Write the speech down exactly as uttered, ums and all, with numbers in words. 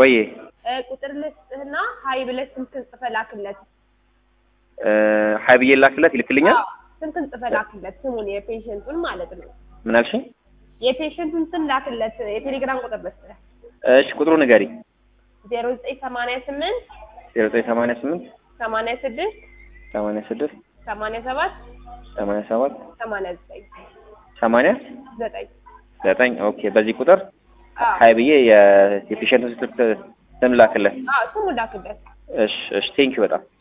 ወይ ቁጥር ልስጥህና ሀይ ብለህ ስልክህን ጽፈህ ላክለት እ ሀይ ብዬ ላክለት ይልክልኛል ስልክህን ጽፈህ ላክለት ስሙን የፔሸንቱን ማለት ነው ምን አልሽኝ የፔሸንቱን ስም ላክለት የቴሌግራም ቁጥር ልስጥህ እሺ ቁጥሩ ንገሪ ዜሮ ዘጠኝ ሰማንያ ስምንት ዜሮ ዘጠኝ ሰማንያ ስምንት ሰማንያ ስድስት ሰማንያ ስድስት ሰማንያ ሰባት ሰማንያ ሰባት ሰማንያ ዘጠኝ ሰማንያ ዘጠኝ ዘጠኝ ኦኬ በዚህ ቁጥር አዎ ሀይ ብዬ የፔሸንቱን ስም ላክለት አዎ ስሙን ላክለት እሺ እሺ ቴንኪው በጣም